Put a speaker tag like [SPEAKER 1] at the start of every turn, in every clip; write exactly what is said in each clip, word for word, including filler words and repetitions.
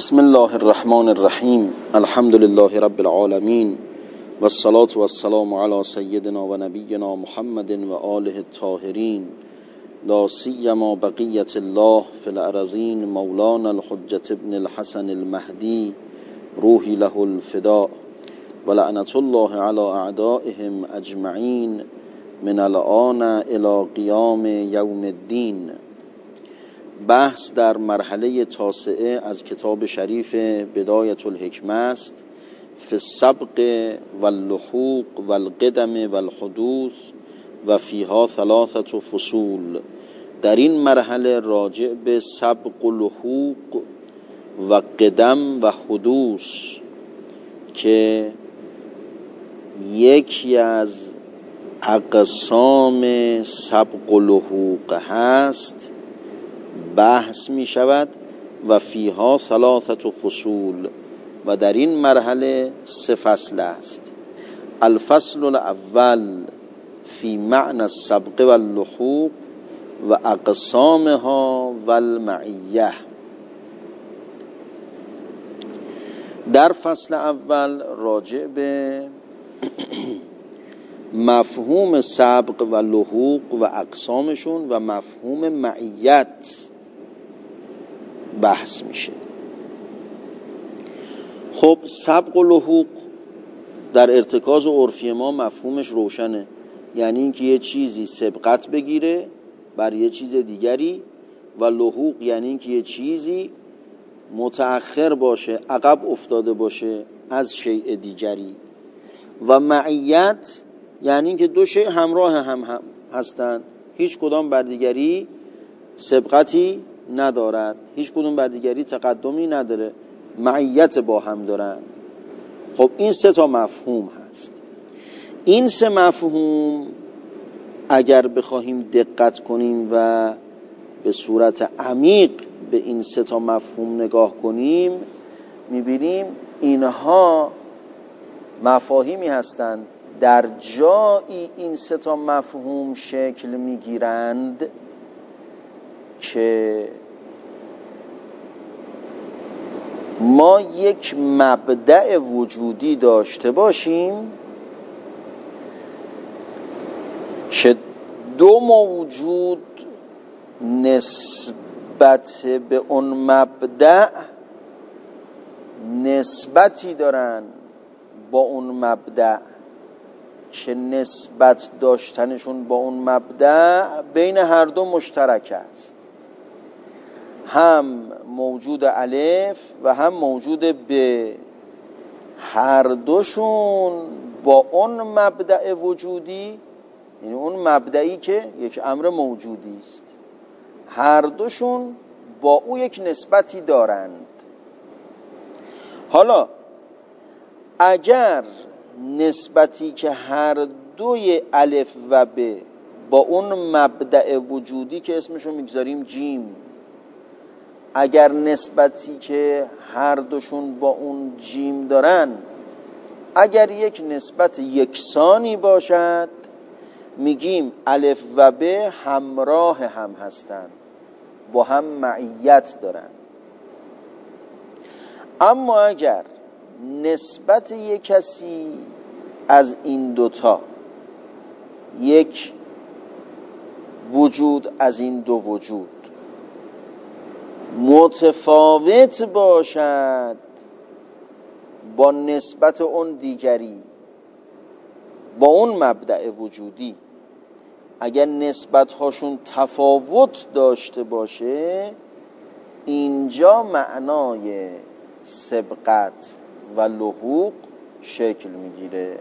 [SPEAKER 1] بسم الله الرحمن الرحیم. الحمد لله رب العالمین و الصلاة و السلام علی سیدنا و نبینا محمد و آله الطاهرین، لا سیما بقیت الله فی الارضین، مولانا الحجة ابن الحسن المهدی، روحی له الفداء و لعنت الله علی اعدائهم اجمعین من الآن الی قیام یوم الدین. بحث در مرحله تاسعه از کتاب شریف بدایت الحکمه است، فی السبق و اللحوق و القدم و الحدوث و فیها ثلاثه فصول. در این مرحله راجع به سبق و لحوق و قدم و حدوث که یکی از اقسام سبق و لحوق هست بحث می شود و فیها ثلاثه فصول، و در این مرحله سه فصل است. الفصل الاول فی معنی السبق و اللحوق و اقسامها و المعیه. در فصل اول راجع به مفهوم سبق و لحوق و اقسامشون و مفهوم معیت بحث میشه. خب سبق و لحوق در ارتکاز و عرفی ما مفهومش روشنه، یعنی اینکه یه چیزی سبقت بگیره بر یه چیز دیگری، و لحوق یعنی اینکه یه چیزی متأخر باشه، عقب افتاده باشه از شیء دیگری. و معیت یعنی اینکه دو شیء همراه هم, هم هستند، هیچ کدام بر دیگری سبقتی ندارد، هیچ کدام بر دیگری تقدمی نداره، معیت با هم دارن. خب این سه تا مفهوم هست. این سه مفهوم اگر بخواهیم دقت کنیم و به صورت عمیق به این سه تا مفهوم نگاه کنیم، میبینیم اینها مفاهیمی هستند در جایی این سه تا مفهوم شکل میگیرند که ما یک مبدأ وجودی داشته باشیم که دو موجود نسبت به اون مبدأ نسبتی دارن با اون مبدأ که نسبت داشتنشون با اون مبدأ بین هر دو مشترک است، هم موجود الف و هم موجود ب. هر دوشون با اون مبدأ وجودی، یعنی اون مبدئی که یک امر موجودی است، هر دوشون با او یک نسبتی دارند. حالا اگر نسبتی که هر دوی الف و ب با اون مبدأ وجودی که اسمشو میگذاریم جیم، اگر نسبتی که هر دوشون با اون جیم دارن اگر یک نسبت یکسانی باشد، میگیم الف و ب همراه هم هستن، با هم معیت دارن. اما اگر نسبت یک کسی از این دوتا، یک وجود از این دو وجود متفاوت باشد با نسبت اون دیگری، با اون مبدأ وجودی، اگر نسبت هاشون تفاوت داشته باشه، اینجا معنای سبقت و لحوق شکل میگیره.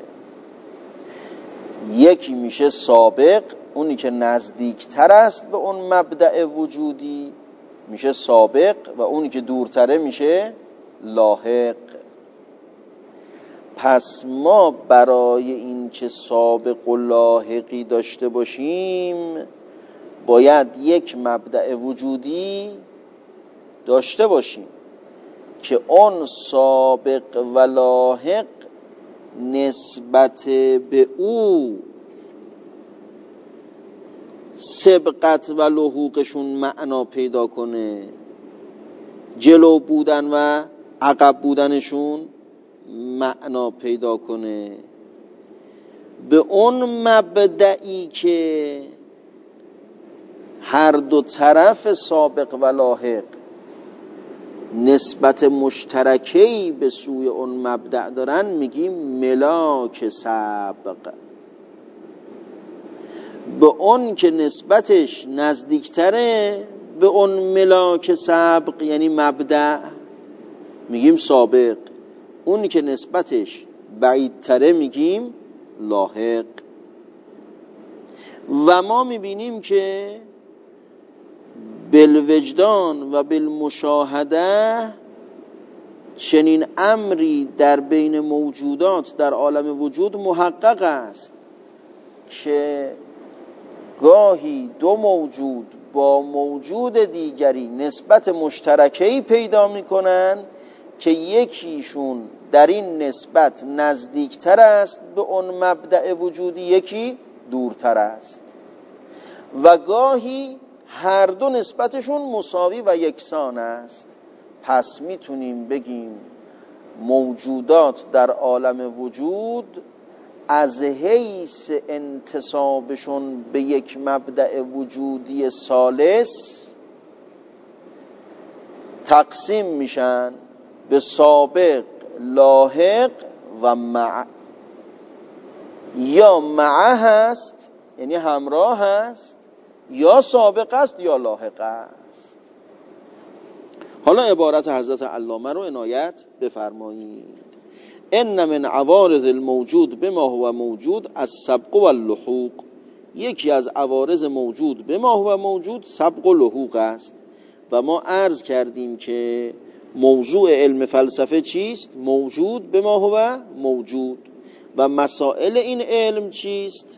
[SPEAKER 1] یکی میشه سابق، اونی که نزدیکتر است به اون مبدأ وجودی میشه سابق، و اونی که دورتره میشه لاحق. پس ما برای این که سابق و لاحقی داشته باشیم باید یک مبدأ وجودی داشته باشیم که اون سابق و لاحق نسبت به او سبقت و لحوقشون معنا پیدا کنه، جلو بودن و عقب بودنشون معنا پیدا کنه. به اون مبدئی که هر دو طرف سابق و لاحق نسبت مشترکی به سوی اون مبدأ دارن میگیم ملاک سبق. به اون که نسبتش نزدیکتره به اون ملاک سبق یعنی مبدأ میگیم سابق، اون که نسبتش بعیدتره میگیم لاحق. و ما میبینیم که بالوجدان و بالمشاهده چنین امری در بین موجودات در عالم وجود محقق است که گاهی دو موجود با موجود دیگری نسبت مشترکی پیدا میکنند که یکیشون در این نسبت نزدیکتر است به اون مبدأ وجودی، یکی دورتر است، و گاهی هر دو نسبتشون مساوی و یکسان است. پس میتونیم بگیم موجودات در عالم وجود از حیث انتسابشون به یک مبدأ وجودی ثالث تقسیم میشن به سابق، لاحق و مع. یا مع هست یعنی همراه هست، یا سابق است یا لاحق است. حالا عبارت حضرت علامه رو عنایت بفرمایید. ان من عوارض الموجود بما هو موجود السبق و اللحوق. یکی از عوارض موجود بما هو موجود سبق و لحوق است. و ما عرض کردیم که موضوع علم فلسفه چیست؟ موجود بما هو موجود. و مسائل این علم چیست؟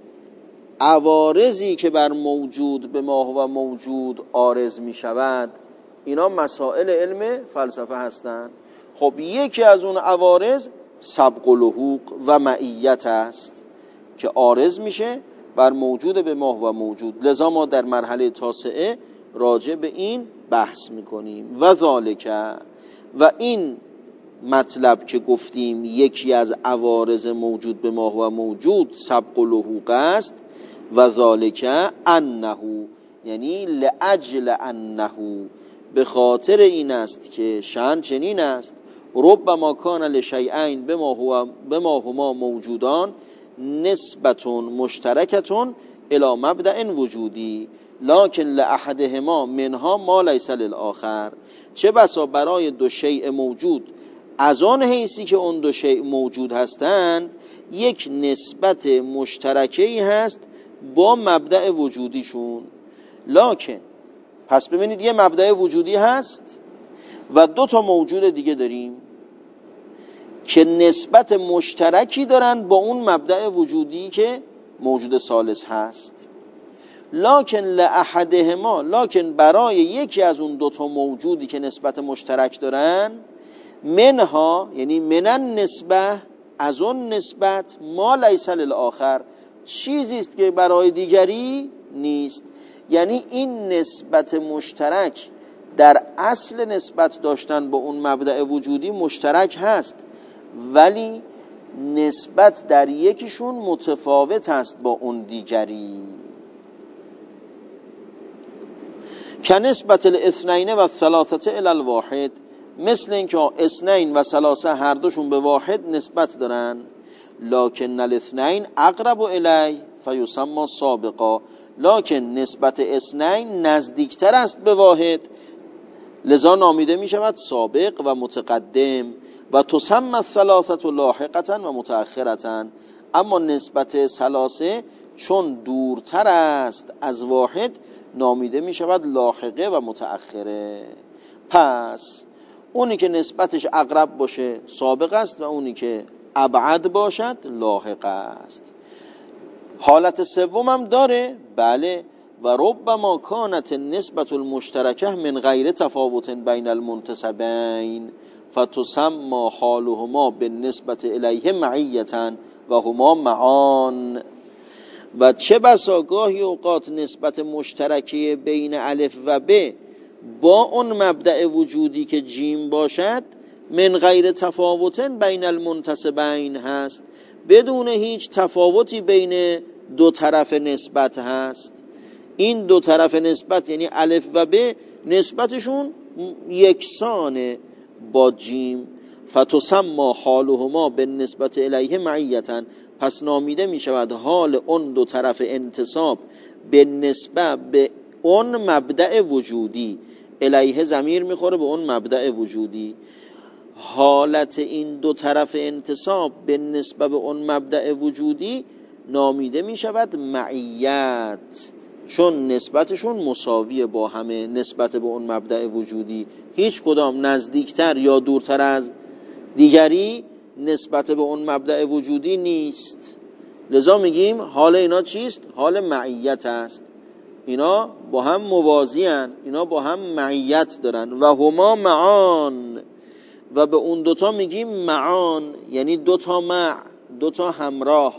[SPEAKER 1] عوارضی که بر موجود بما هو موجود عارض می شود، اینا مسائل علم فلسفه هستند. خب یکی از اون عوارض سبق و لحوق و معیت است که عارض میشه بر موجود بما هو موجود. لذا ما در مرحله تاسعه راجع به این بحث میکنیم. و ذالک، و این مطلب که گفتیم یکی از عوارض موجود بما هو موجود سبق و لحوق است. و ذالک انه، یعنی لاجل انه، به خاطر این است که شأن چنین است، ربما کان لشیئین بما هو بما هما موجودان نسبت مشترکتون الی مبدأ وجودی لکن لاحدهما منها ما لیس للآخر. چه بسا برای دو شیء موجود از آن حیثی که اون دو شیء موجود هستند یک نسبت مشترکی هست با مبدأ وجودیشون. لکن پس ببینید یه مبدأ وجودی هست و دو تا موجود دیگه داریم که نسبت مشترکی دارن با اون مبدأ وجودی که موجود ثالث هست. لکن لاحدهما، لکن برای یکی از اون دو تا موجودی که نسبت مشترک دارن، منها یعنی منن نسبه، از اون نسبت، ما لیس للآخر، چیزی است که برای دیگری نیست. یعنی این نسبت مشترک در اصل نسبت داشتن با اون مبدأ وجودی مشترک هست، ولی نسبت در یکیشون متفاوت است با اون دیگری. که نسبت الاثنین و الثلاثه الی الواحد، مثل اینکه اثنین و ثلاثه هر دوشون به واحد نسبت دارن. لکن الاثنین اقرب الی فیسمى سابقا، لکن نسبت اثنین نزدیکتر است به واحد، لذا نامیده می شود سابق و متقدم. و تسمى الثلاثه لاحقه و متأخرة، اما نسبت ثلاثه چون دورتر است از واحد نامیده می شود لاحقه و متأخره. پس اونی که نسبتش اقرب باشه سابق است و اونی که ابعد باشد لاحق است. حالت سوم هم داره، بله. و ربما کانت النسبة المشترکه من غیر تفاوت بین المنتسبین فتسمى حالهما بالنسبة الیه معیة و هما معان. و چه بسا گاهی اوقات نسبت مشترکی بین الف و ب با اون مبدأ وجودی که جیم باشد من غیر تفاوتن بین المنتسبین هست، بدون هیچ تفاوتی بین دو طرف نسبت هست. این دو طرف نسبت یعنی الف و ب نسبتشون یکسانه با جیم. فتسمى حالهما بالنسبت الیه معیتن، پس نامیده می شود حال اون دو طرف انتصاب به نسبت به اون مبدأ وجودی. الیه ضمیر میخوره به اون مبدأ وجودی. حالت این دو طرف انتصاب به نسبت به اون مبدأ وجودی نامیده می شود معیت، چون نسبتشون مساویه با همه نسبت به اون مبدأ وجودی. هیچ کدام نزدیکتر یا دورتر از دیگری نسبت به اون مبدأ وجودی نیست. لذا میگیم حال اینا چیست؟ حال معیت است. اینا با هم موازی هن، اینا با هم معیت دارن. و هما معان، و به اون دوتا میگیم معان، یعنی دوتا مع، دوتا همراه.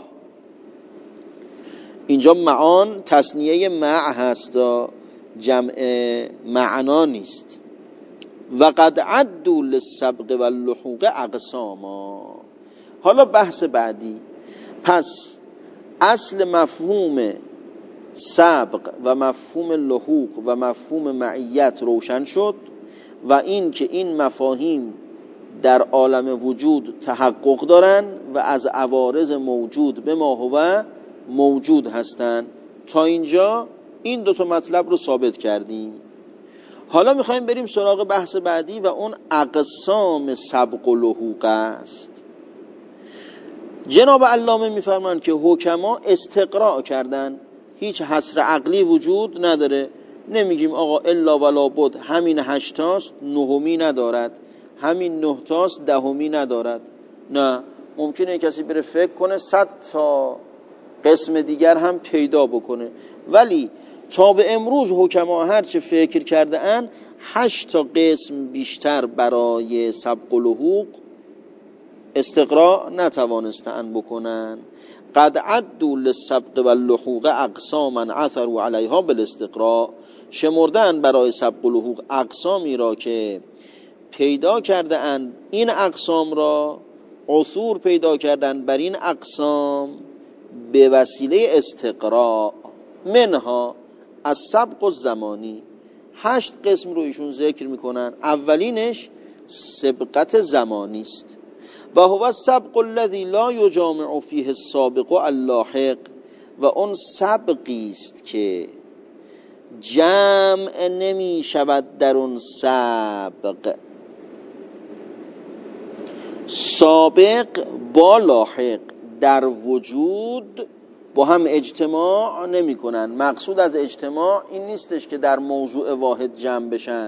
[SPEAKER 1] اینجا معان تثنیه مع هست، جمع معنا نیست. و قد عدوا للسبق واللحوق اقساما. حالا بحث بعدی. پس اصل مفهوم سبق و مفهوم لحوق و مفهوم معیت روشن شد و این که این مفاهیم در عالم وجود تحقق دارن و از عوارض موجود به ما هو موجود هستند. تا اینجا این دوتا مطلب رو ثابت کردیم. حالا میخوایم بریم سراغ بحث بعدی و اون اقسام سبق و لحوق است. جناب علامه میفرمان که حکما استقراء کردن، هیچ حصر عقلی وجود نداره. نمیگیم آقا الا ولا بد همین هشتاست نهمی ندارد، همین نهتاست دهمی ندارد. نه، ممکنه کسی بره فکر کنه صد تا قسم دیگر هم پیدا بکنه، ولی تا به امروز حکما هر چه فکر کرده ان هشت تا قسم بیشتر برای سبق و لحوق استقراء نتوانستن بکنن. قد عدوا للسبق واللحوق اقساما عثروا علیها بالاستقراء، شمردن برای سبق و لحوق اقسامی را که پیدا کرده اند، این اقسام را عثور پیدا کردن بر این اقسام به وسیله استقراء. منها از سبق الزمانی، هشت قسم رو ایشون ذکر میکنن. اولینش سبقت زمانی است و هو السبق الذي لا یجامع فیه السابق اللاحق، و اون سبقی است که جمع نمی شود در اون سبق سابق با لاحق، در وجود با هم اجتماع نمی کنن. مقصود از اجتماع این نیستش که در موضوع واحد جمع بشن،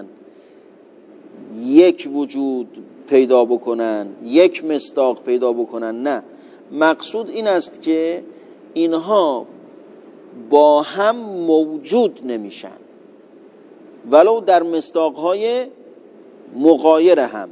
[SPEAKER 1] یک وجود پیدا بکنن، یک مصداق پیدا بکنن. نه، مقصود این است که اینها با هم موجود نمیشن، ولو در مصداقهای مغایر هم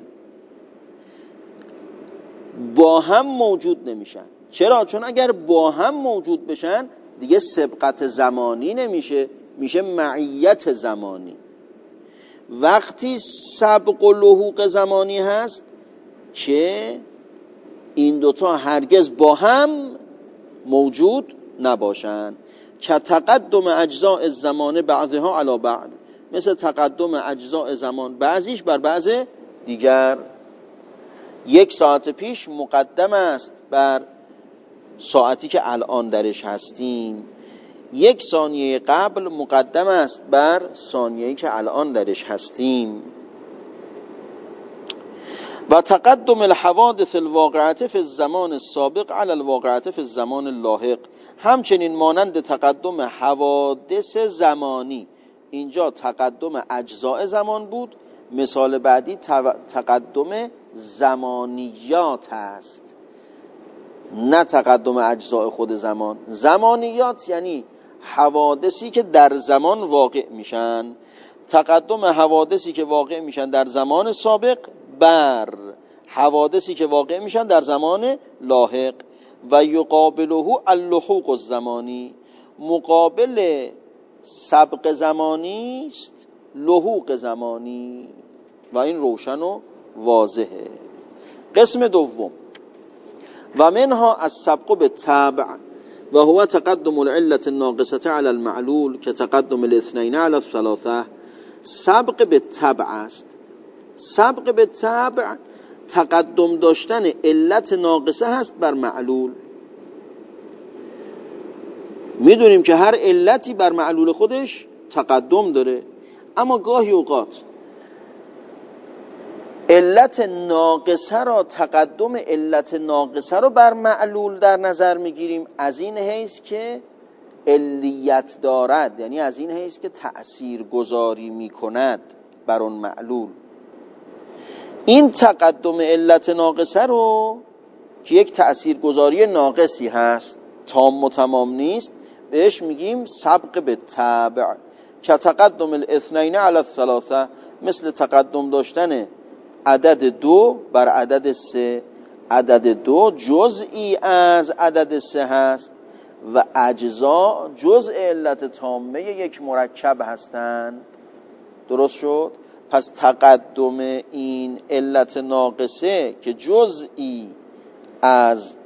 [SPEAKER 1] با هم موجود نمیشن. چرا؟ چون اگر با هم موجود بشن دیگه سبقت زمانی نمیشه، میشه معیت زمانی. وقتی سبق و لحوق زمانی هست که این دوتا هرگز با هم موجود نباشن، که تقدم اجزاء الزمان بعضها علی بعض، مثل تقدم اجزاء زمان بعضیش بر بعض دیگر. یک ساعت پیش مقدم است بر ساعتی که الان درش هستیم، یک ثانیه قبل مقدم است بر ثانیه‌ای که الان درش هستیم. و تقدم الحوادث الواقعه فی الزمان السابق علی الواقعه فی الزمان اللاحق، همچنین مانند تقدم حوادث زمانی، اینجا تقدم اجزاء زمان بود، مثال بعدی تقدم زمانیات است، نه تقدم اجزاء خود زمان. زمانیات یعنی حوادثی که در زمان واقع میشن، تقدم حوادثی که واقع میشن در زمان سابق بر حوادثی که واقع میشن در زمان لاحق. و یقابله اللحوق الزمانی، مقابل سبق زمانی است لحوق زمانی و این روشن و واضحه. قسم دوم و منها السبق بالتبع و هو تقدم العلة الناقصة على المعلول که تقدم الاثنين على الثلاثة. سبق به تبع است. سبق به تبع تقدم داشتن علت ناقصه هست بر معلول. میدونیم که هر علتی بر معلول خودش تقدم داره، اما گاهی اوقات علت ناقصه را تقدم علت ناقصه را بر معلول در نظر میگیریم از این حیث که علیت دارد، یعنی از این حیث که تأثیر گذاری میکند بر اون معلول. این تقدم علت ناقصه رو که یک تأثیر گذاری ناقصی هست، تام و تمام نیست، بهش میگیم سبق به تبع که تقدم الاثنین علی الثلاثه، مثل تقدم داشتن عدد دو بر عدد سه. عدد دو جزئی از عدد سه هست و اجزا جزء علت تامه یک مرکب هستند. درست شد؟ پس تقدم این علت ناقصه که جزئی از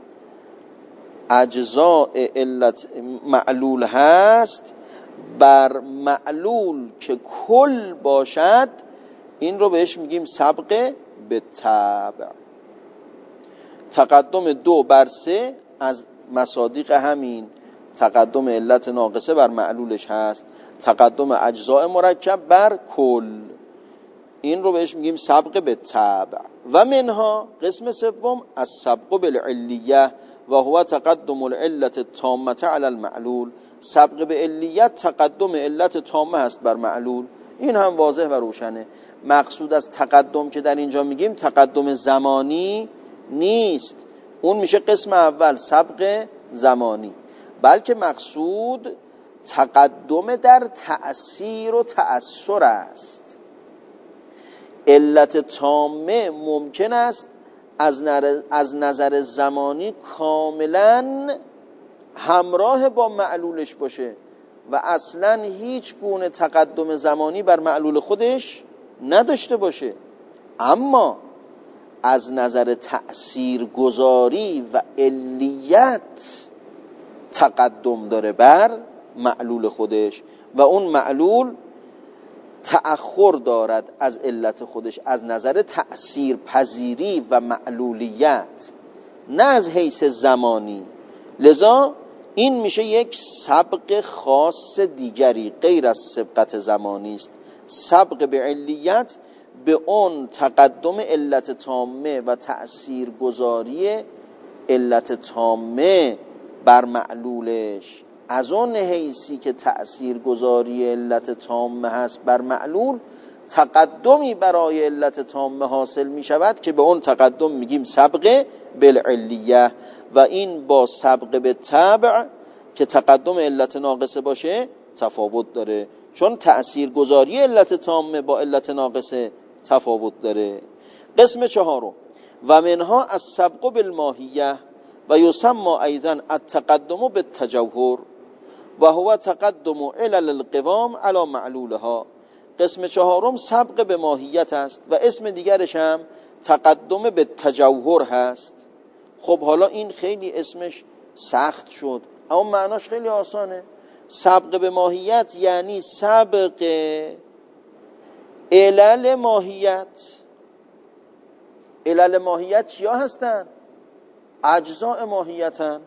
[SPEAKER 1] اجزاء علت معلول هست بر معلول که کل باشد، این رو بهش میگیم سبق به تبع. تقدم دو بر سه از مصادیق همین تقدم علت ناقصه بر معلولش هست، تقدم اجزاء مرکب بر کل، این رو بهش میگیم سبق به تبع. و منها قسم سوم از سبق بالعلیه و هو تقدم العلت التامه علی المعلول. سبق به علیت تقدم علت تامه هست بر معلول. این هم واضح و روشنه. مقصود از تقدم که در اینجا میگیم تقدم زمانی نیست، اون میشه قسم اول سبق زمانی، بلکه مقصود تقدم در تأثیر و تأثر است. علت تامه ممکن است از نظر زمانی کاملا همراه با معلولش باشه و اصلا هیچ گونه تقدم زمانی بر معلول خودش نداشته باشه، اما از نظر تأثیر گذاری و علیت تقدم داره بر معلول خودش و اون معلول تأخر دارد از علت خودش از نظر تأثیر پذیری و معلولیت، نه از حیث زمانی. لذا این میشه یک سبق خاص دیگری غیر از سبقت زمانی است. سبق به علیت به اون تقدم علت تامه و تأثیر گذاری علت تامه بر معلولش، از اون حیثی که تأثیر گذاری علت تامه هست بر معلول تقدمی برای علت تامه حاصل می شود که به اون تقدم میگیم سبق بالعلیه. و این با سبق به تبع که تقدم علت ناقصه باشه تفاوت داره، چون تأثیر گذاری علت تامه با علت ناقصه تفاوت داره. قسم چهارم و منها السبق بالماهیه و یسمى ایضا التقدم بالتجوهر و هو تقدم علل القوام علی معلولها. قسم چهارم سبق به ماهیت است و اسم دیگرش هم تقدم به تجوهر هست. خب حالا این خیلی اسمش سخت شد، اما معناش خیلی آسانه. سبق به ماهیت یعنی سبق علل ماهیت. علل ماهیت چیا هستن؟ اجزاء ماهیتن.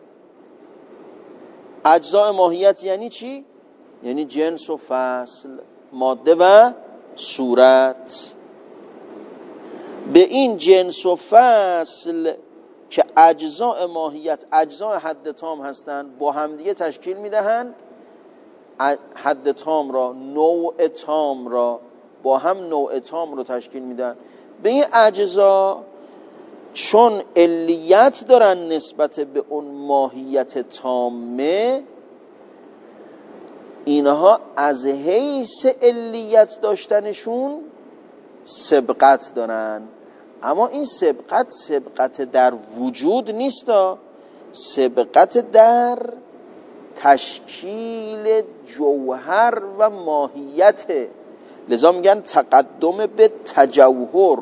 [SPEAKER 1] اجزاء ماهیت یعنی چی؟ یعنی جنس و فصل، ماده و صورت. به این جنس و فصل که اجزاء ماهیت اجزاء حد تام هستند با همدیگه تشکیل میدهند حد تام را، نوع تام را با هم نوع تام رو تشکیل میدن. به این اجزا چون علیت دارن نسبت به اون ماهیت تامه، اینها از حیث علیت داشتنشون سبقت دارن، اما این سبقت سبقت در وجود نیست، سبقت در تشکیل جوهر و ماهیت. لذا میگن تقدم به تجوهر،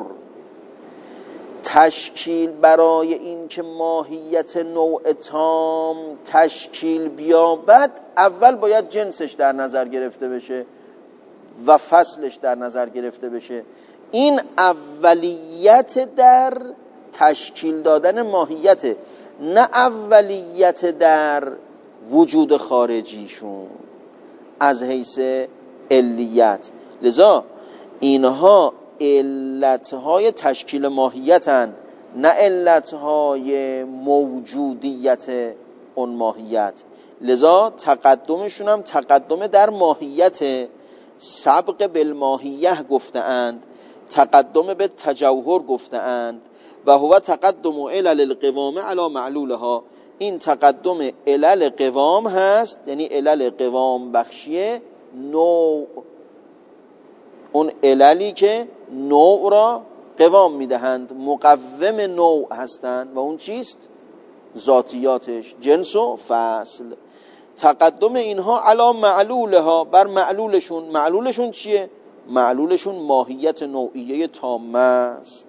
[SPEAKER 1] تشکیل برای این که ماهیت نوع تام تشکیل بیابد اول باید جنسش در نظر گرفته بشه و فصلش در نظر گرفته بشه. این اولیت در تشکیل دادن ماهیت، نه اولیت در وجود خارجیشون از حیث علیت. لذا اینها علتهای تشکیل ماهیتن، نه علتهای موجودیت اون ماهیت. لذا تقدمشون هم تقدم در ماهیت، سبق بالماهیه گفتند، تقدم به تجوهر گفتند و هو تقدم علل القوام علی معلولها. این تقدم علل قوام هست، یعنی علل قوام بخشی نوع، اون عللی که نوع را قوام میدهند، مقوم نوع هستند و اون چیست؟ ذاتیاتش، جنس و فصل. تقدم اینها علی معلولها، بر معلولشون. معلولشون چیه؟ معلولشون ماهیت نوعیه تامه است.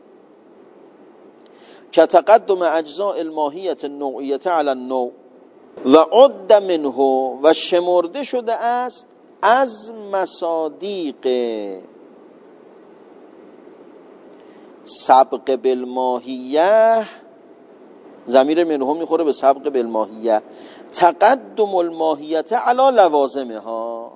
[SPEAKER 1] که تقدم اجزاء الماهیت النوعیت علی النوع و عد منه، و شمرده شده است از مصادیق سبق بالماهیه، ضمیر منه میخوره به سبق بالماهیه، تقدم الماهیت علی لوازمها،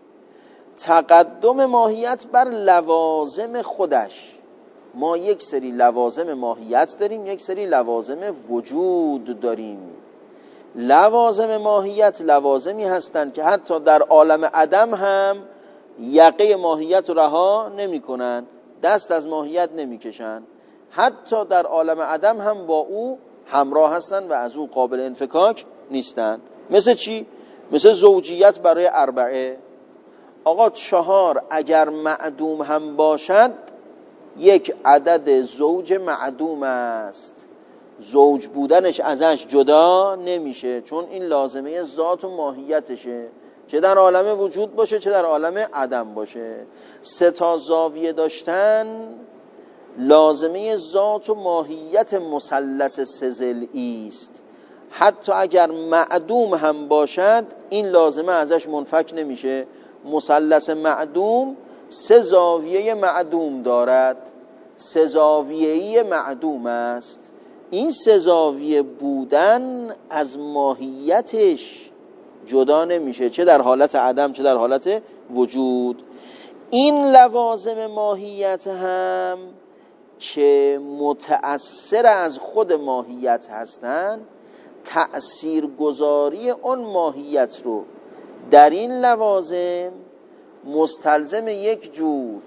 [SPEAKER 1] تقدم ماهیت بر لوازم خودش. ما یک سری لوازم ماهیت داریم، یک سری لوازم وجود داریم. لوازم ماهیت لوازمی هستند که حتی در عالم عدم هم یقه ماهیت رو رها نمی کنن، دست از ماهیت نمی کشن، حتی در عالم عدم هم با او همراه هستن و از او قابل انفکاک نیستن. مثل چی؟ مثل زوجیت برای اربعه. آقا چهار اگر معدوم هم باشد یک عدد زوج معدوم است، زوج بودنش ازش جدا نمیشه، چون این لازمه ذات و ماهیتشه، چه در عالم وجود باشه چه در عالم عدم باشه. سه تا زاویه داشتن لازمه ذات و ماهیت مثلث سه‌ضلعی است. حتی اگر معدوم هم باشد این لازمه ازش منفک نمیشه. مثلث معدوم سه زاویه معدوم دارد، سه زاویه‌ای معدوم است. این سه زاویه بودن از ماهیتش جدا نمیشه، چه در حالت عدم چه در حالت وجود. این لوازم ماهیت هم که متأثر از خود ماهیت هستند، تأثیر گذاری اون ماهیت رو در این لوازم مستلزم یک جور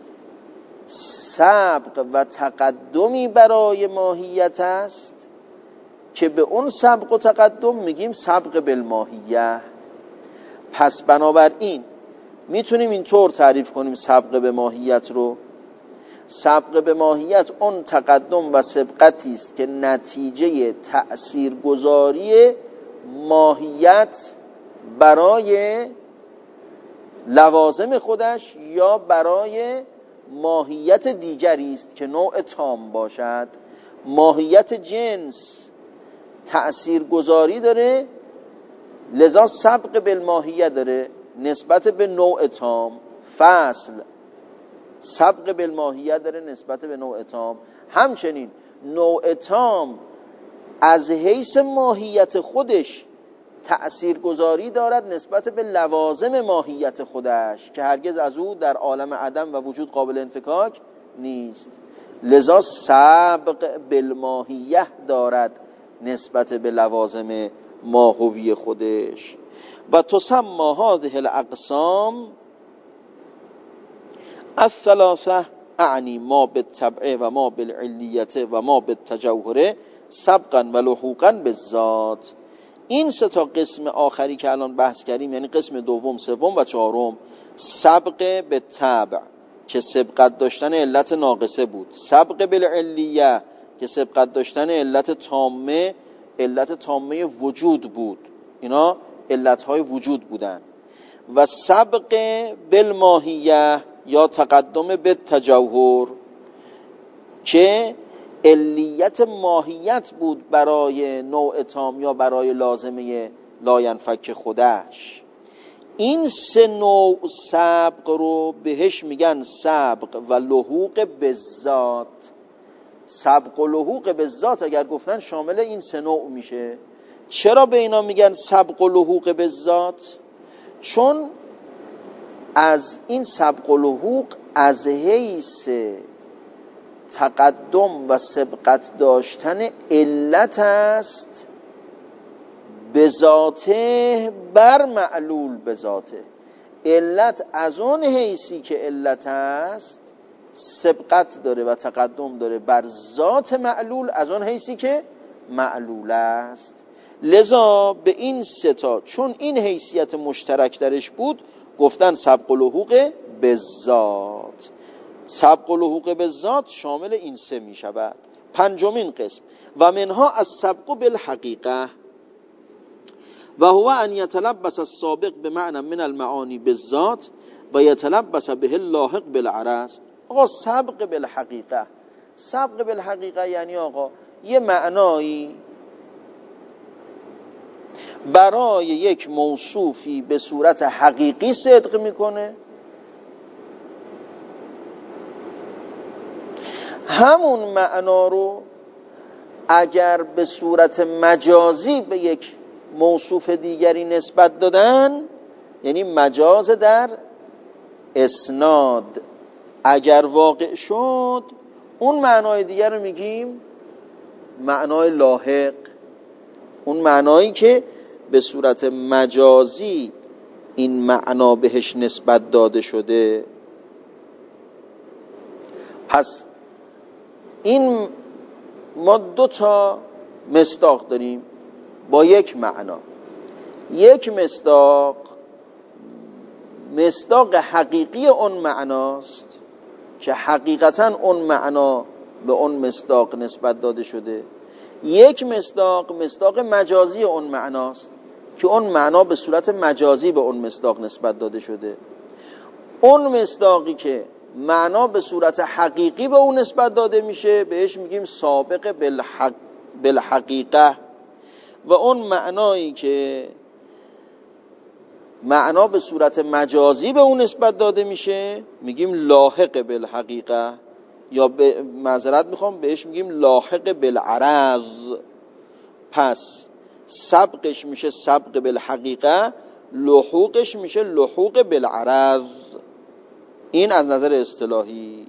[SPEAKER 1] سبق و تقدمی برای ماهیت است که به اون سبق و تقدم میگیم سبق بالماهیه. پس بنابراین میتونیم اینطور تعریف کنیم سبق به ماهیت رو: سبق به ماهیت اون تقدم و سبقتی است که نتیجه تأثیرگذاری ماهیت برای لوازم خودش یا برای ماهیت دیگری است که نوع تام باشد. ماهیت جنس تأثیرگذاری داره، لذا سبق بالماهیه داره نسبت به نوع تام. فصل سبق بالماهیه داره نسبت به نوع تام. همچنین نوع تام از حیث ماهیت خودش تأثیرگذاری دارد نسبت به لوازم ماهیت خودش که هرگز از او در عالم عدم و وجود قابل انفکاک نیست. لذا سبق بالماهیه دارد نسبت به لوازم ماهوی خودش. و تسمى هذه الاقسام الثلاثه اعنی ما بالطبع و ما بالعلیت و ما بالتجوهر سبقا و لحوقا بالذات. این سه تا قسم آخری که الان بحث کردیم، یعنی قسم دوم، سوم و چهارم، سبق به طبع که سبقت داشتن علت ناقصه بود، سبق بالعلیه که سبقت داشتن علت تامه، علت تامه وجود بود، اینا علتهای وجود بودن، و سبق بالماهیه یا تقدم به تجوهر که علیت ماهیت بود برای نوع تام یا برای لازمه لاینفک خودش. این سه نوع سبق رو بهش میگن سبق و لحوق بالذات. سبق و لحوق بالذات اگر گفتن شامل این سه نوع میشه. چرا به اینا میگن سبق و لحوق بالذات؟ چون از این سبق و لحوق از حیث تقدم و سبقت داشتن علت است به ذاته بر معلول به ذاته. علت از اون حیثی که علت است سبقت داره و تقدم داره بر ذات معلول از اون حیثی که معلول است. لذا به این ستا چون این حیثیت مشترک درش بود گفتن سبق و لحوق بالذات. سبق و لحوق بالذات شامل این سه می شود. پنجمین قسم و منها از سبق بالحقیقه و هو ان یتلبس السابق بمعنى من المعانی بالذات و یتلبس به اللاحق بالعرض. آقا سبق بالحقیقه، سبق بالحقیقه یعنی آقا یه معنایی برای یک موصوفی به صورت حقیقی صدق میکنه، همون معنا رو اگر به صورت مجازی به یک موصوف دیگری نسبت دادن، یعنی مجاز در اسناد اگر واقع شد، اون معنای دیگر رو میگیم معنای لاحق. اون معنایی که به صورت مجازی این معنا بهش نسبت داده شده. پس این ما دو تا مصداق داریم با یک معنا. یک مصداق مصداق حقیقی اون معناست که حقیقتا اون معنا به اون مصداق نسبت داده شده. یک مصداق مصداق مجازی اون معناست که اون معنا به صورت مجازی به اون مصداق نسبت داده شده. اون مصداقی که معنا به صورت حقیقی به اون نسبت داده میشه بهش میگیم سابق بالحق بالحقیقه، و اون معنایی که معنا به صورت مجازی به اون نسبت داده میشه میگیم لاحق بالحقیقه، یا به معذرت میخوام بهش میگیم لاحق بالعرض. پس سبقش میشه سبق بالحقیقه، لحوقش میشه لحوق بالعرض. این از نظر اصطلاحی.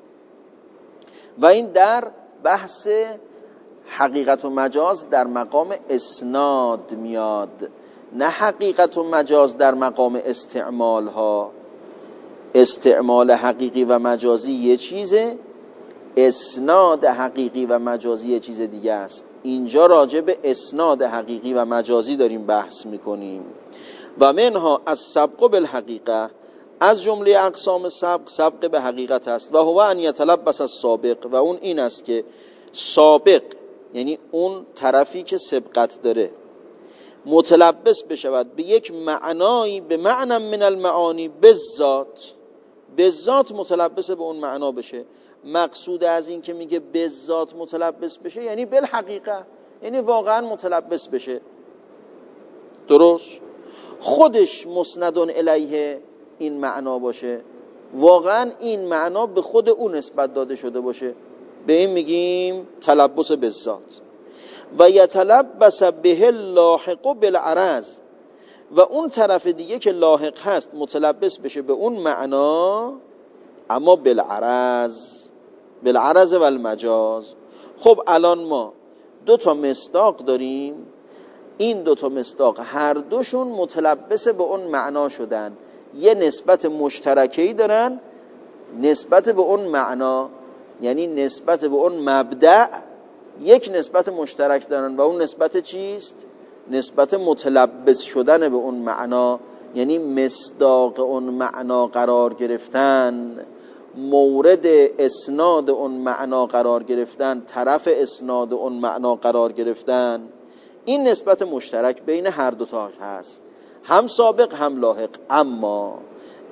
[SPEAKER 1] و این در بحث حقیقت و مجاز در مقام اسناد میاد، نه حقیقت و مجاز در مقام استعمال ها. استعمال حقیقی و مجازی یه چیزه، اسناد حقیقی و مجازی یه چیز دیگه است. اینجا راجع به اسناد حقیقی و مجازی داریم بحث میکنیم. و منها از سبق بالحقیقه، از جمله اقسام سبق سبق به حقیقت است. و هو ان یتلبس السابق، و اون این است که سابق یعنی اون طرفی که سبقت داره متلبس بشود به یک معنایی به معنی من المعانی بالذات، بالذات متلبس به اون معنا بشه. مقصود از این که میگه بالذات متلبس بشه یعنی بالحقیقه، یعنی واقعا متلبس بشه. درست؟ خودش مسندون الیه این معنا باشه، واقعا این معنا به خود اون نسبت داده شده باشه، به این میگیم تلبس بالذات. و یتلبس به اللاحق بالعرض، و اون طرف دیگه که لاحق هست متلبس بشه به اون معنا اما بالعرض، بالعرض و المجاز. خب الان ما دو تا مصداق داریم، این دو تا مصداق هر دوشون متلبس به اون معنا شدن، یه نسبت مشترکی دارن نسبت به اون معنا، یعنی نسبت به اون مبدأ یک نسبت مشترک دارن و اون نسبت چیست؟ نسبت متلبس شدن به اون معنا، یعنی مصداق اون معنا قرار گرفتن، مورد اسناد اون معنا قرار گرفتن، طرف اسناد اون معنا قرار گرفتن. این نسبت مشترک بین هر دو تا هست، هم سابق هم لاحق. اما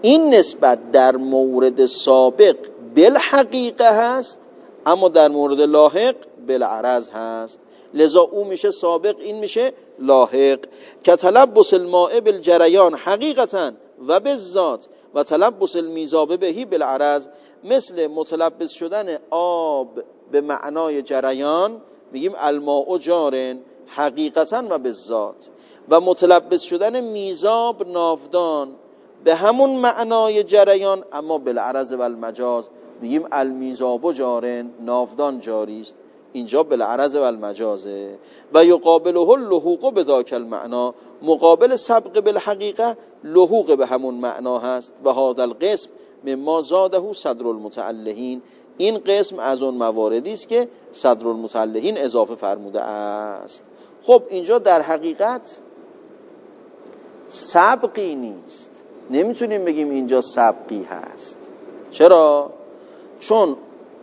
[SPEAKER 1] این نسبت در مورد سابق بالحقیقه هست، اما در مورد لاحق بالعرض هست. لذا او میشه سابق، این میشه لاحق. که تلبس الماء بالجریان حقیقتا و بالذات و تلبس المیزاب بهی بالعرض، مثل متلبس شدن آب به معنای جریان میگیم الماء جارن حقیقتا و بالذات، و متلبس شدن میزاب نافدان به همون معنای جریان اما بالعرض و المجاز میگیم المیزاب جارن نافدان جاری است. اینجا بالعرض و المجازه. و یقابله اللحوق بذاک المعنا، مقابل سبق بالحقیقه لحوق به همون معنا هست. و هذا القسم مما زاده صدر المتعلهین، این قسم از اون مواردی است که صدر المتعلهین اضافه فرموده است. خب اینجا در حقیقت سبقی نیست، نمیتونیم بگیم اینجا سبقی هست. چرا؟ چون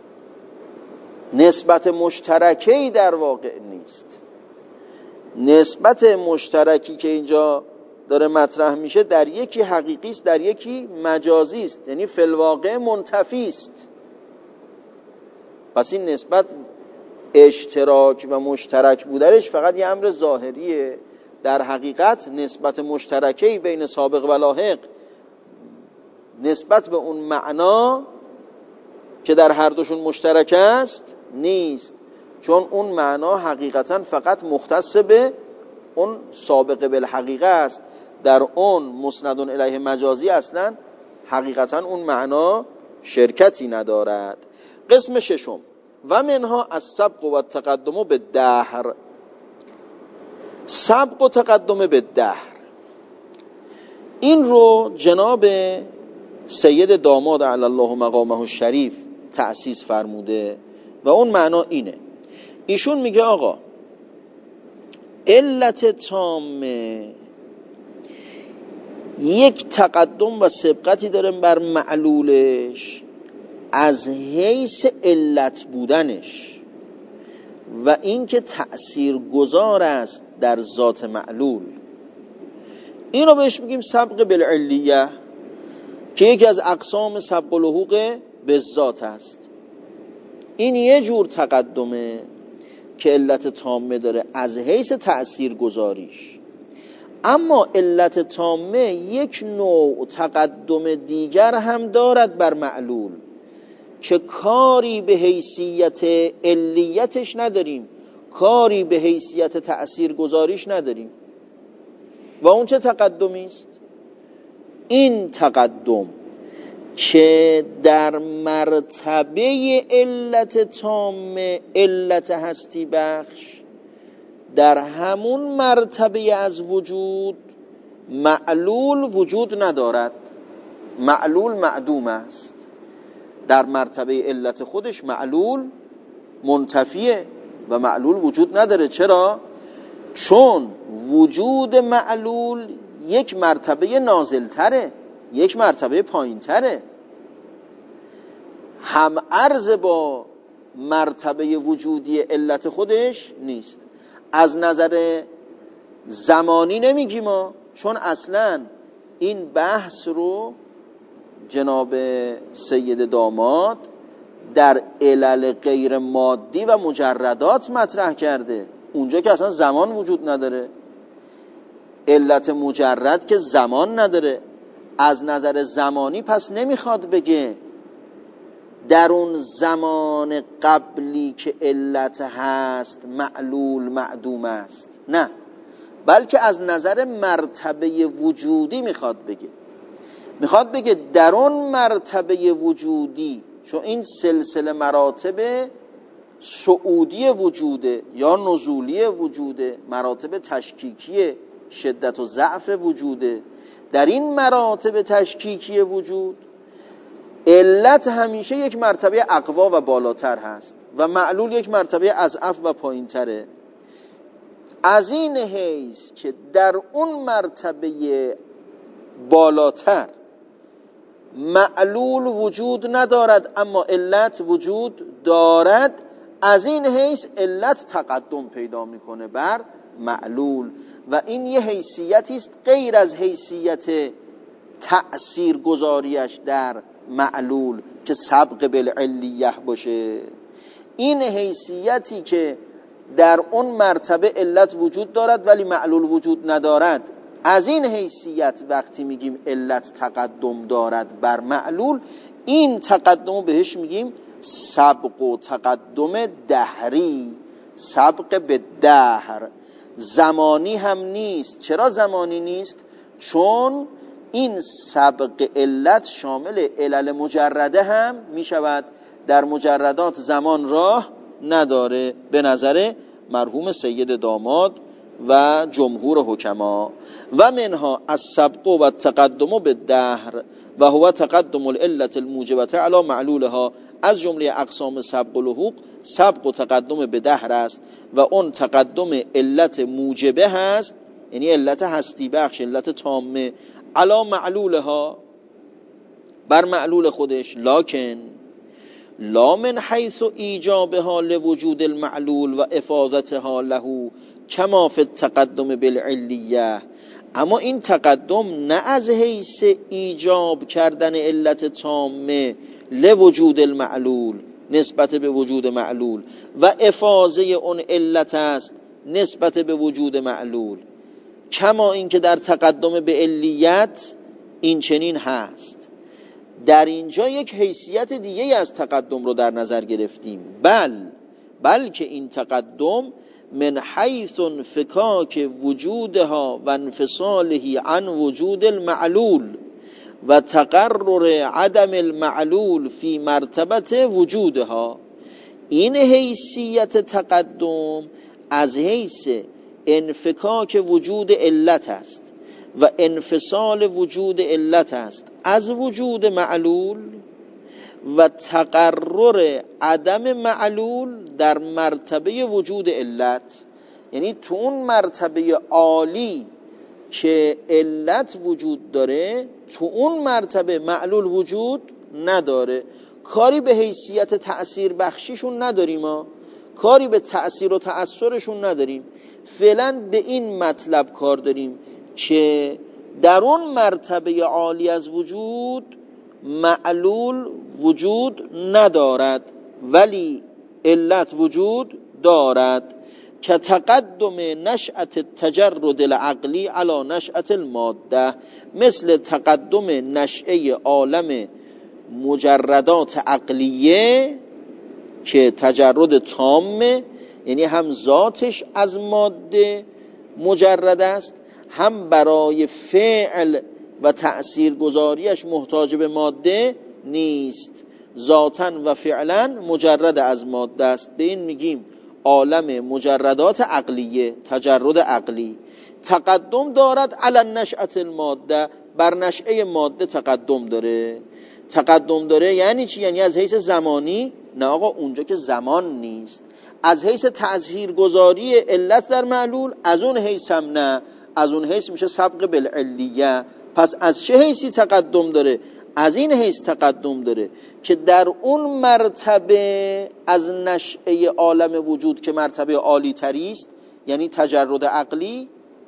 [SPEAKER 1] نسبت مشترکی در واقع نیست. نسبت مشترکی که اینجا داره مطرح میشه در یکی حقیقی است، در یکی مجازی است، یعنی فی الواقع منتفی است. پس این نسبت اشتراک و مشترک بودنش فقط یه امر ظاهریه. در حقیقت نسبت مشترکی بین سابق و لاحق نسبت به اون معنا که در هر دوشون مشترک است نیست، چون اون معنا حقیقتا فقط مختص به اون سابق بالحقیقه است. در اون مسند الیه مجازی اصلا حقیقتا اون معنا شرکتی ندارد. قسم ششم و منها السبق و التقدم بالدهر، سبق و تقدم بالدهر. این رو جناب سید داماد علی الله مقامه الشریف تأسیس فرموده و اون معنا اینه. ایشون میگه آقا علت تامه یک تقدم و سبقتی داریم بر معلولش از حیث علت بودنش و این که تأثیر گذار است در ذات معلول. این رو بهش میگیم سبق بالعلیه که یکی از اقسام سبق لحوق به ذات است. این یه جور تقدمه که علت تامه داره از حیث تأثیر گذاریش. اما علت تامه یک نوع تقدم دیگر هم دارد بر معلول که کاری به حیثیت علیتش نداریم، کاری به حیثیت تأثیر گذاریش نداریم. و اون چه تقدمی است؟ این تقدم که در مرتبه علت تامه، علت هستی بخش، در همون مرتبه از وجود معلول وجود ندارد، معلول معدوم است. در مرتبه علت خودش معلول منتفیه و معلول وجود نداره. چرا؟ چون وجود معلول یک مرتبه نازل تره، یک مرتبه پایین تره، هم عرض با مرتبه وجودی علت خودش نیست. از نظر زمانی نمیگیم ما، چون اصلا این بحث رو جناب سید داماد در علل غیر مادی و مجردات مطرح کرده، اونجا که اصلا زمان وجود نداره. علت مجرد که زمان نداره، از نظر زمانی پس نمیخواد بگه در اون زمان قبلی که علت هست معلول معدوم است، نه، بلکه از نظر مرتبه وجودی میخواد بگه. میخواد بگه در اون مرتبه وجودی، چون این سلسله مراتب صعودی وجوده یا نزولی وجوده، مراتب تشکیکی شدت و ضعف وجوده، در این مراتب تشکیکی وجود علت همیشه یک مرتبه اقوا و بالاتر هست و معلول یک مرتبه اضعف و پایین تره. از این حیث که در اون مرتبه بالاتر معلول وجود ندارد اما علت وجود دارد، از این حیث علت تقدم پیدا میکنه بر معلول و این یه حیثیتی است غیر از حیثیت تأثیر گذاریش در معلول که سبق بالعلیه باشه. این حیثیتی که در اون مرتبه علت وجود دارد ولی معلول وجود ندارد، از این حیثیت وقتی میگیم علت تقدم دارد بر معلول، این تقدم بهش میگیم سبق و تقدم دهری، سبق به دهر. زمانی هم نیست. چرا زمانی نیست؟ چون این سبق علت شامل علل مجرده هم میشود. در مجردات زمان راه نداره به نظر مرحوم سید داماد و جمهور حکما. و منها السبق و التقدم بالدهر و هو تقدم العلت الموجبه علی معلولها. از جمله اقسام سبق و لحوق سبق و تقدم به دهر است و اون تقدم علت موجبه هست، یعنی علت هستی بخش، علت تامه، علی معلولها، بر معلول خودش. لکن لا من حیث ایجابها لوجود المعلول و افاضتها له کما فی التقدم بالعلیه. اما این تقدم نه از حیث ایجاب کردن علت تامه لوجود المعلول نسبت به وجود معلول و افاضه اون علت است نسبت به وجود معلول، کما این که در تقدم به علیت این چنین هست. در اینجا یک حیثیت دیگه از تقدم رو در نظر گرفتیم. بل بلکه این تقدم من حیث انفکاک وجودها و انفصاله عن وجود المعلول و تقرر عدم المعلول فی مرتبه وجودها. این حیثیت تقدم از حیث انفکاک وجود علت است و انفصال وجود علت است از وجود معلول و تقرر عدم معلول در مرتبه وجود علت. یعنی تو اون مرتبه عالی که علت وجود داره، تو اون مرتبه معلول وجود نداره. کاری به حیثیت تأثیر بخشیشون نداریم، ما کاری به تأثیر و تأثرشون نداریم. فعلا به این مطلب کار داریم که در اون مرتبه عالی از وجود معلول وجود ندارد ولی علت وجود دارد، که تقدم نشأت التجرد العقلی علی نشأت الماده، مثل تقدم نشأه عالم مجردات عقلیه که تجرد تامه، یعنی هم ذاتش از ماده مجرد است، هم برای فعل و تأثیر گذاریش محتاج به ماده نیست، ذاتاً و فعلاً مجرد از ماده است. به این میگیم عالم مجردات عقلیه، تجرد عقلی. تقدم دارد علی نشأت الماده، بر نشأه ماده تقدم داره. تقدم داره یعنی چی؟ یعنی از حیث زمانی؟ نه آقا، اونجا که زمان نیست. از حیث تأثیر گذاری علت در معلول؟ از اون حیث هم نه، از اون حیث میشه سبق بالعلیه. پس از چه حیثی تقدم داره؟ از این حیث تقدم داره که در اون مرتبه از نشأه عالم وجود که مرتبه عالی تری است، یعنی تجرد عقلی،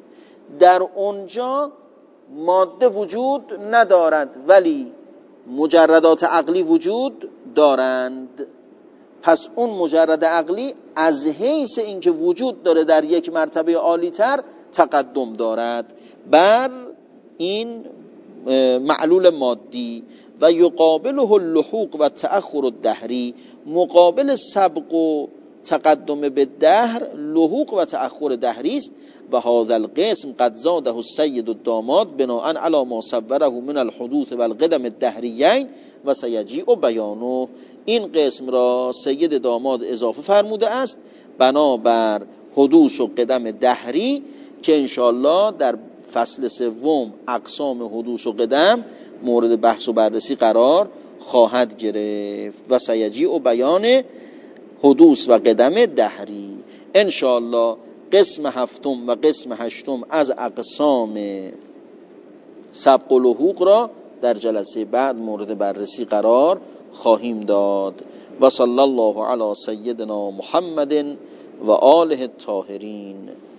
[SPEAKER 1] در اونجا ماده وجود ندارد ولی مجردات عقلی وجود دارند. پس اون مجرد عقلی از حیث اینکه وجود داره در یک مرتبه عالی تر تقدم دارد بر این معلول مادی. و یقابله اللحوق و تأخر الدهری، مقابل سبق و تقدم به دهر لحوق و تأخر دهری است. و هذا القسم قد زاده السید الداماد بناء علی ما صوره من الحدوث و القدم الدهریین و سیجیء بیانه. این قسم را سید داماد اضافه فرموده است بنابر حدوث و قدم دهری که انشاءالله در فصل سوم اقسام حدوث و قدم مورد بحث و بررسی قرار خواهد گرفت. و سیجیء بیان حدوث و قدم دهری. انشاءالله قسم هفتم و قسم هشتم از اقسام سبق و لحوق را در جلسه بعد مورد بررسی قرار خواهیم داد. و صلی الله علی سیدنا محمد و آله الطاهرین.